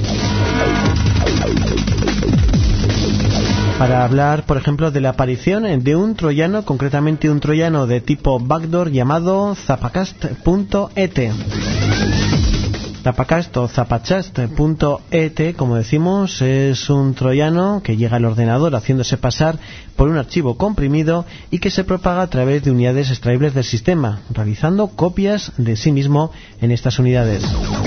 Speaker 2: para hablar, por ejemplo, de la aparición de un troyano, concretamente un troyano de tipo backdoor llamado Zapacast.et. Zapacast o Zapachast.et, como decimos, es un troyano que llega al ordenador haciéndose pasar por un archivo comprimido y que se propaga a través de unidades extraíbles del sistema, realizando copias de sí mismo en estas unidades.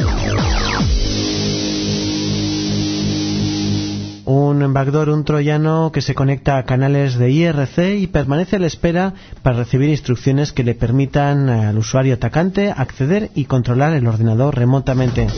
Speaker 2: Un backdoor, un troyano que se conecta a canales de IRC y permanece a la espera para recibir instrucciones que le permitan al usuario atacante acceder y controlar el ordenador remotamente.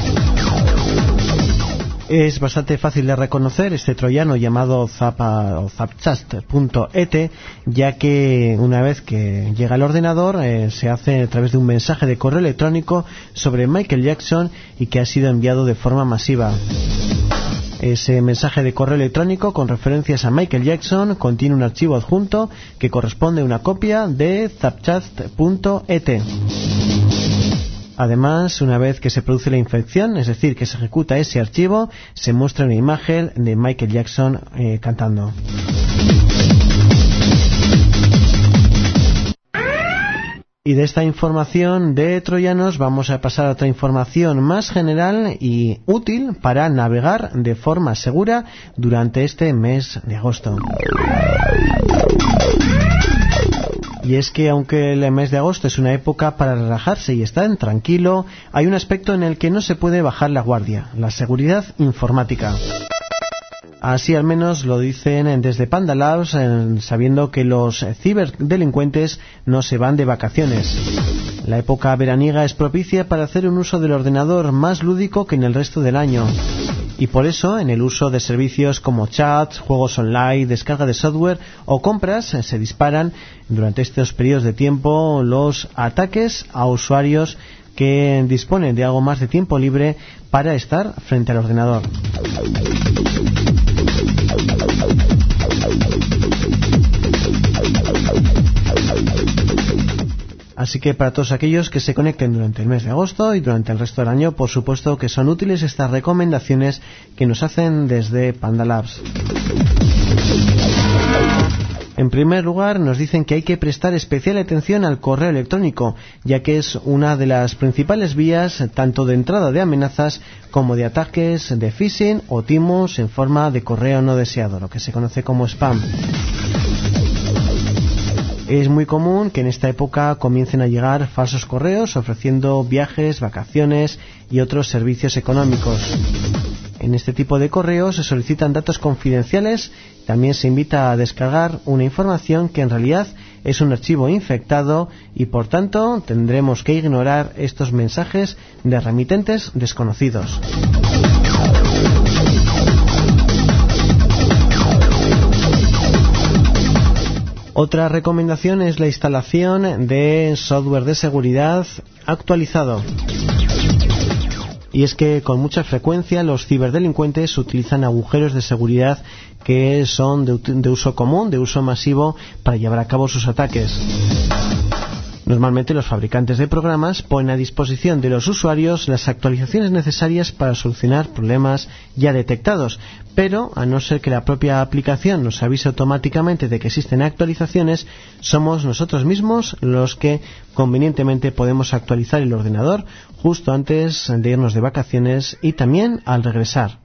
Speaker 2: Es bastante fácil de reconocer este troyano llamado Zapchast.et, ya que una vez que llega al ordenador se hace a través de un mensaje de correo electrónico sobre Michael Jackson y que ha sido enviado de forma masiva. Ese mensaje de correo electrónico con referencias a Michael Jackson contiene un archivo adjunto que corresponde a una copia de Zapchast.et. Además, una vez que se produce la infección, es decir, que se ejecuta ese archivo, se muestra una imagen de Michael Jackson cantando. Y de esta información de troyanos vamos a pasar a otra información más general y útil para navegar de forma segura durante este mes de agosto. Y es que aunque el mes de agosto es una época para relajarse y estar tranquilo, hay un aspecto en el que no se puede bajar la guardia: la seguridad informática. Así al menos lo dicen desde Panda Labs, sabiendo que los ciberdelincuentes no se van de vacaciones. La época veraniega es propicia para hacer un uso del ordenador más lúdico que en el resto del año. Y por eso, en el uso de servicios como chats, juegos online, descarga de software o compras, se disparan durante estos periodos de tiempo los ataques a usuarios que disponen de algo más de tiempo libre para estar frente al ordenador. Así que para todos aquellos que se conecten durante el mes de agosto y durante el resto del año, por supuesto que son útiles estas recomendaciones que nos hacen desde Panda Labs. En primer lugar, nos dicen que hay que prestar especial atención al correo electrónico, ya que es una de las principales vías tanto de entrada de amenazas como de ataques de phishing o timos en forma de correo no deseado, lo que se conoce como spam. Es muy común que en esta época comiencen a llegar falsos correos ofreciendo viajes, vacaciones y otros servicios económicos. En este tipo de correos se solicitan datos confidenciales. También se invita a descargar una información que en realidad es un archivo infectado y por tanto tendremos que ignorar estos mensajes de remitentes desconocidos. Otra recomendación es la instalación de software de seguridad actualizado. Y es que con mucha frecuencia los ciberdelincuentes utilizan agujeros de seguridad que son de uso común, de uso masivo, para llevar a cabo sus ataques. Normalmente los fabricantes de programas ponen a disposición de los usuarios las actualizaciones necesarias para solucionar problemas ya detectados, pero a no ser que la propia aplicación nos avise automáticamente de que existen actualizaciones, somos nosotros mismos los que convenientemente podemos actualizar el ordenador justo antes de irnos de vacaciones y también al regresar.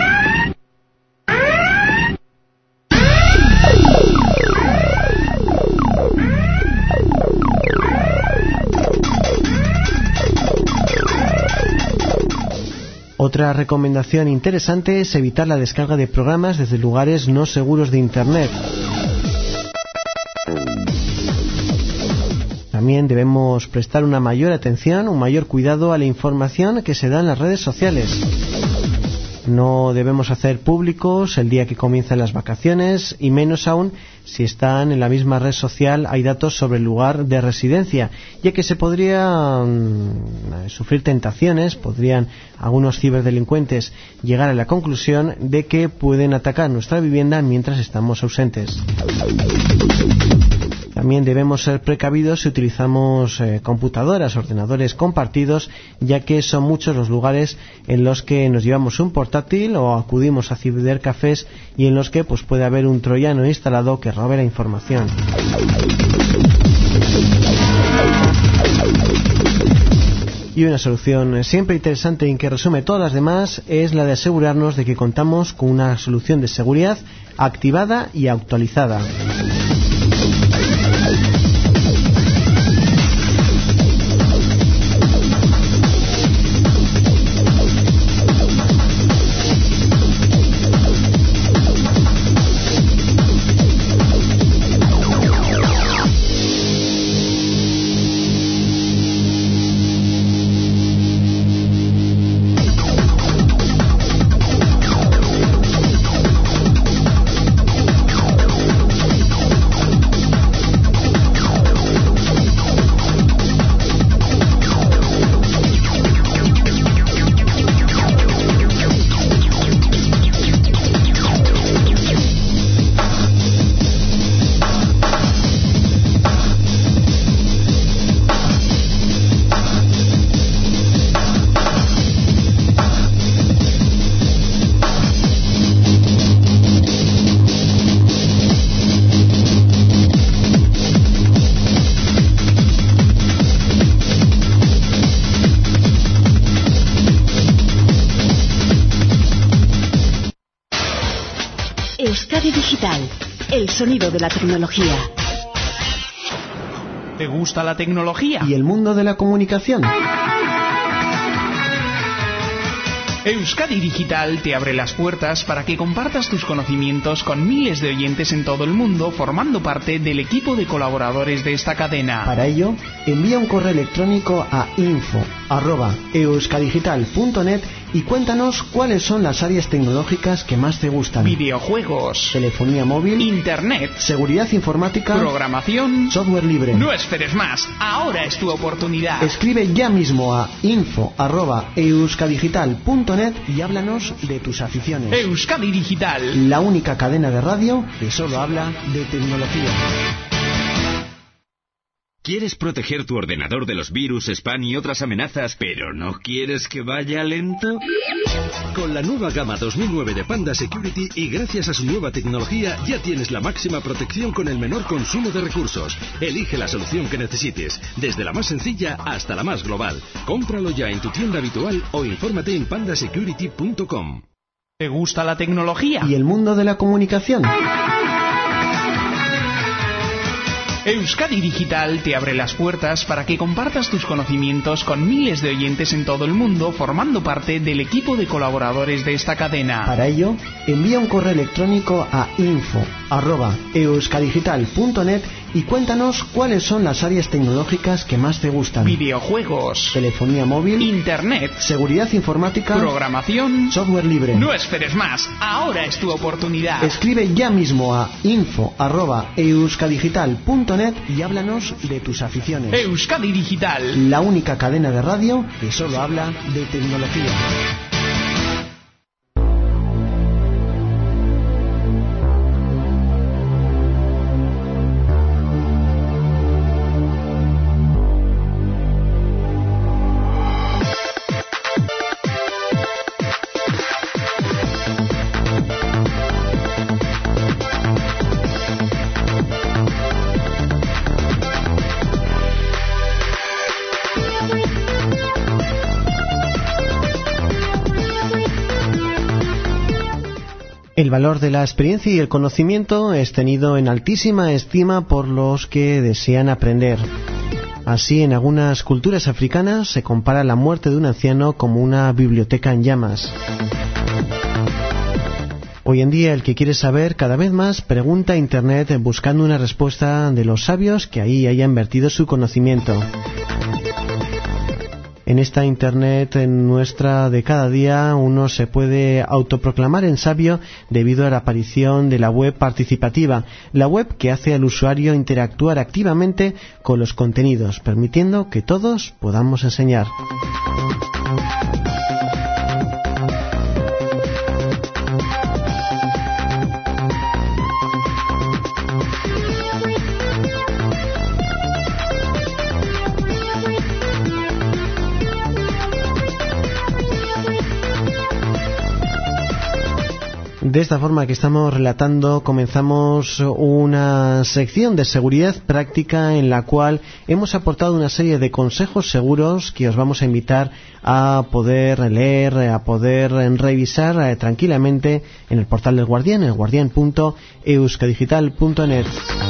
Speaker 2: Otra recomendación interesante es evitar la descarga de programas desde lugares no seguros de Internet. También debemos prestar una mayor atención, un mayor cuidado a la información que se da en las redes sociales. No debemos hacer públicos el día que comienzan las vacaciones y menos aún si están en la misma red social hay datos sobre el lugar de residencia, ya que se podrían sufrir tentaciones, podrían algunos ciberdelincuentes llegar a la conclusión de que pueden atacar nuestra vivienda mientras estamos ausentes. También debemos ser precavidos si utilizamos computadoras, ordenadores compartidos, ya que son muchos los lugares en los que nos llevamos un portátil o acudimos a cibercafés y en los que pues puede haber un troyano instalado que robe la información. Y una solución siempre interesante y que resume todas las demás es la de asegurarnos de que contamos con una solución de seguridad activada y actualizada.
Speaker 4: Euskadi Digital, el sonido de la tecnología.
Speaker 1: ¿Te gusta la tecnología?
Speaker 2: ¿Y el mundo de la comunicación?
Speaker 1: Euskadi Digital te abre las puertas para que compartas tus conocimientos con miles de oyentes en todo el mundo, formando parte del equipo de colaboradores de esta cadena.
Speaker 2: Para ello, envía un correo electrónico a info@euskadigital.net y cuéntanos cuáles son las áreas tecnológicas que más te gustan.
Speaker 1: Videojuegos,
Speaker 2: telefonía móvil,
Speaker 1: internet,
Speaker 2: seguridad informática,
Speaker 1: programación,
Speaker 2: software libre.
Speaker 1: No esperes más, ahora es tu oportunidad.
Speaker 2: Escribe ya mismo a info@euskadigital.net y háblanos de tus aficiones.
Speaker 1: Euskadi Digital,
Speaker 2: la única cadena de radio que solo habla de tecnología.
Speaker 5: ¿Quieres proteger tu ordenador de los virus, spam y otras amenazas, pero no quieres que vaya lento?
Speaker 6: Con la nueva gama 2009 de Panda Security y gracias a su nueva tecnología ya tienes la máxima protección con el menor consumo de recursos. Elige la solución que necesites, desde la más sencilla hasta la más global. Cómpralo ya en tu tienda habitual o infórmate en pandasecurity.com.
Speaker 1: ¿Te gusta la tecnología?
Speaker 2: ¿Y el mundo de la comunicación?
Speaker 1: Euskadi Digital te abre las puertas para que compartas tus conocimientos con miles de oyentes en todo el mundo, formando parte del equipo de colaboradores de esta cadena.
Speaker 2: Para ello, envía un correo electrónico a info@euskadigital.net y cuéntanos cuáles son las áreas tecnológicas que más te gustan.
Speaker 1: Videojuegos,
Speaker 2: telefonía móvil,
Speaker 1: internet,
Speaker 2: seguridad informática,
Speaker 1: programación,
Speaker 2: software libre.
Speaker 1: No esperes más, ahora es tu oportunidad.
Speaker 2: Escribe ya mismo a info@euskadigital.net y háblanos de tus aficiones.
Speaker 1: Euskadi Digital,
Speaker 2: la única cadena de radio que solo habla de tecnología. El valor de la experiencia y el conocimiento es tenido en altísima estima por los que desean aprender. Así, en algunas culturas africanas se compara la muerte de un anciano como una biblioteca en llamas. Hoy en día, el que quiere saber cada vez más pregunta a Internet buscando una respuesta de los sabios que ahí hayan vertido su conocimiento. En esta Internet nuestra de cada día uno se puede autoproclamar en sabio debido a la aparición de la web participativa, la web que hace al usuario interactuar activamente con los contenidos, permitiendo que todos podamos enseñar. De esta forma que estamos relatando, comenzamos una sección de seguridad práctica en la cual hemos aportado una serie de consejos seguros que os vamos a invitar a poder leer, a poder revisar tranquilamente en el portal del Guardián, elguardian.euskadigital.net.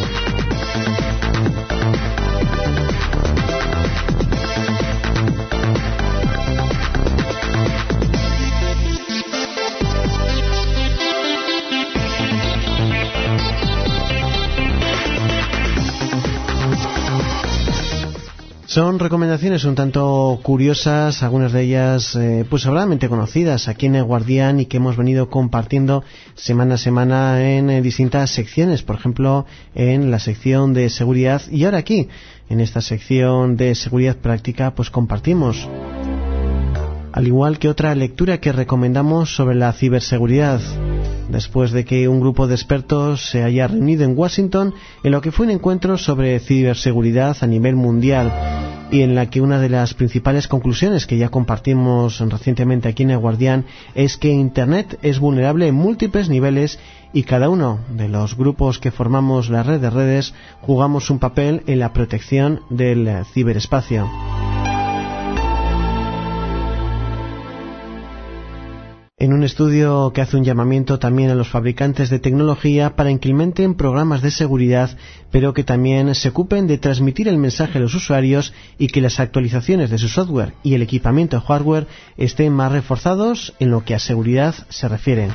Speaker 2: Son recomendaciones un tanto curiosas, algunas de ellas pues sobradamente conocidas aquí en El Guardián y que hemos venido compartiendo semana a semana en distintas secciones, por ejemplo en la sección de seguridad y ahora aquí en esta sección de seguridad práctica pues compartimos, al igual que otra lectura que recomendamos sobre la ciberseguridad, después de que un grupo de expertos se haya reunido en Washington en lo que fue un encuentro sobre ciberseguridad a nivel mundial y en la que una de las principales conclusiones que ya compartimos recientemente aquí en El Guardián es que Internet es vulnerable en múltiples niveles y cada uno de los grupos que formamos la red de redes jugamos un papel en la protección del ciberespacio. En un estudio que hace un llamamiento también a los fabricantes de tecnología para que implementen programas de seguridad, pero que también se ocupen de transmitir el mensaje a los usuarios y que las actualizaciones de su software y el equipamiento hardware estén más reforzados en lo que a seguridad se refiere.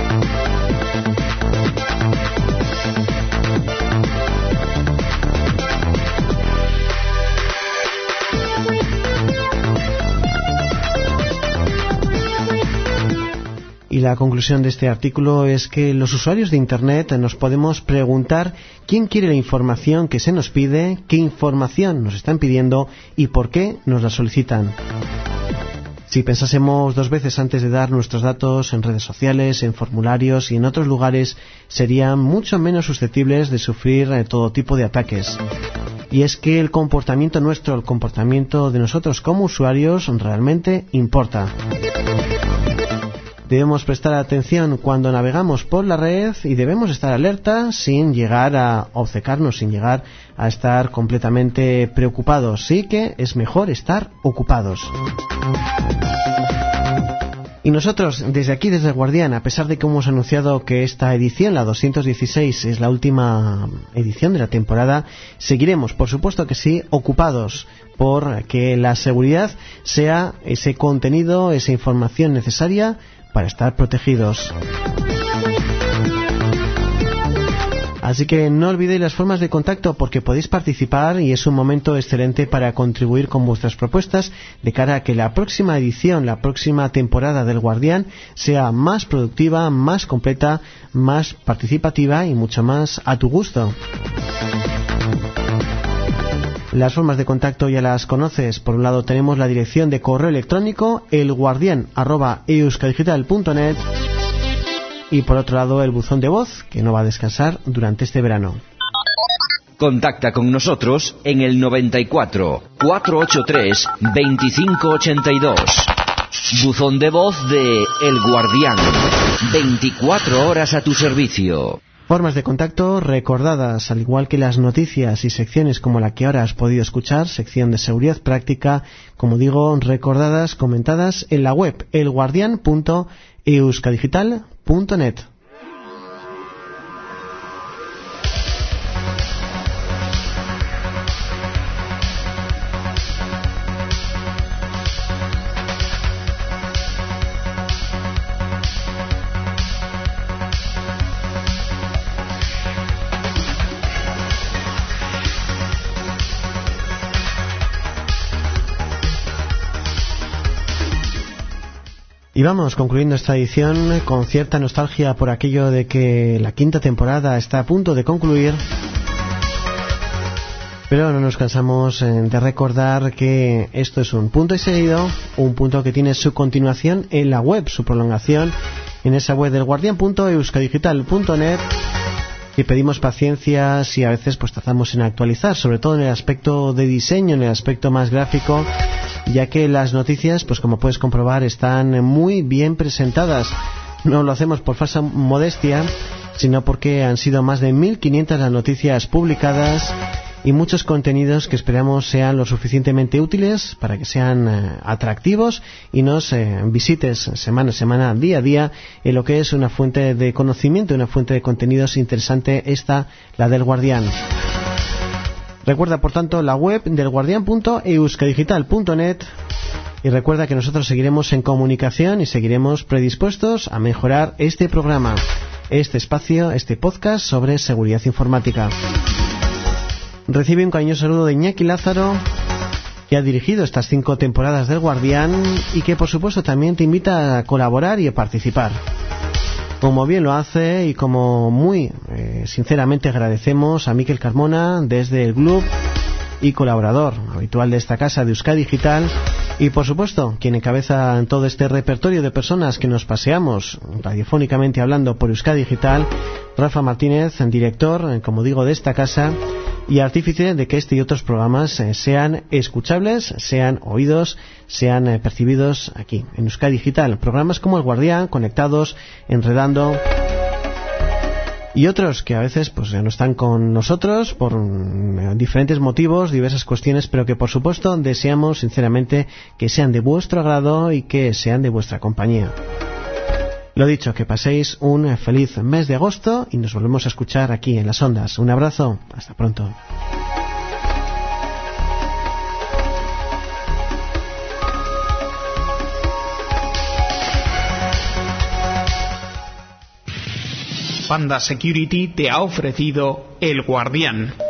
Speaker 2: Y la conclusión de este artículo es que los usuarios de Internet nos podemos preguntar quién quiere la información que se nos pide, qué información nos están pidiendo y por qué nos la solicitan. Si pensásemos dos veces antes de dar nuestros datos en redes sociales, en formularios y en otros lugares, serían mucho menos susceptibles de sufrir todo tipo de ataques. Y es que el comportamiento nuestro, el comportamiento de nosotros como usuarios realmente importa. Debemos prestar atención cuando navegamos por la red y debemos estar alerta sin llegar a obcecarnos, sin llegar a estar completamente preocupados. Sí que es mejor estar ocupados. Y nosotros, desde aquí, desde el Guardián, a pesar de que hemos anunciado que esta edición, la 216, es la última edición de la temporada, seguiremos, por supuesto que sí, ocupados por que la seguridad sea ese contenido, esa información necesaria para estar protegidos. Así que no olvidéis las formas de contacto porque podéis participar y es un momento excelente para contribuir con vuestras propuestas de cara a que la próxima edición, la próxima temporada del Guardián sea más productiva, más completa, más participativa y mucho más a tu gusto. Las formas de contacto ya las conoces. Por un lado tenemos la dirección de correo electrónico elguardian@euskadigital.net y por otro lado el buzón de voz que no va a descansar durante este verano.
Speaker 3: Contacta con nosotros en el 94 483 2582. Buzón de voz de El Guardián. 24 horas a tu servicio.
Speaker 2: Formas de contacto recordadas, al igual que las noticias y secciones como la que ahora has podido escuchar, sección de seguridad práctica, como digo, recordadas, comentadas en la web elguardian.euskadigital.net. Y vamos concluyendo esta edición con cierta nostalgia por aquello de que la quinta temporada está a punto de concluir. Pero no nos cansamos de recordar que esto es un punto y seguido, un punto que tiene su continuación en la web, su prolongación en esa web del guardian.euskadigital.net. Y pedimos paciencia si a veces pues tratamos en actualizar, sobre todo en el aspecto de diseño, en el aspecto más gráfico, ya que las noticias, pues como puedes comprobar, están muy bien presentadas. No lo hacemos por falsa modestia, sino porque han sido más de 1500 las noticias publicadas y muchos contenidos que esperamos sean lo suficientemente útiles para que sean atractivos y nos visites semana a semana, día a día, en lo que es una fuente de conocimiento, una fuente de contenidos interesante, esta, la del Guardián. Recuerda, por tanto, la web del guardian.euskadigital.net y recuerda que nosotros seguiremos en comunicación y seguiremos predispuestos a mejorar este programa, este espacio, este podcast sobre seguridad informática. Recibe un cariñoso saludo de Iñaki Lázaro, que ha dirigido estas 5 temporadas del Guardián y que por supuesto también te invita a colaborar y a participar. Como bien lo hace y como muy sinceramente agradecemos a Miquel Carmona desde el club y colaborador habitual de esta casa de Euskadi Digital y por supuesto quien encabeza todo este repertorio de personas que nos paseamos radiofónicamente hablando por Euskadi Digital, Rafa Martínez, director, como digo, de esta casa y artífice de que este y otros programas sean escuchables, sean oídos, sean percibidos aquí en Euskadi Digital. Programas como El Guardián, Conectados, Enredando y otros que a veces pues no están con nosotros por diferentes motivos, diversas cuestiones, pero que por supuesto deseamos sinceramente que sean de vuestro agrado y que sean de vuestra compañía. Lo dicho, que paséis un feliz mes de agosto y nos volvemos a escuchar aquí en las ondas. Un abrazo, hasta pronto.
Speaker 1: Panda Security te ha ofrecido El Guardián.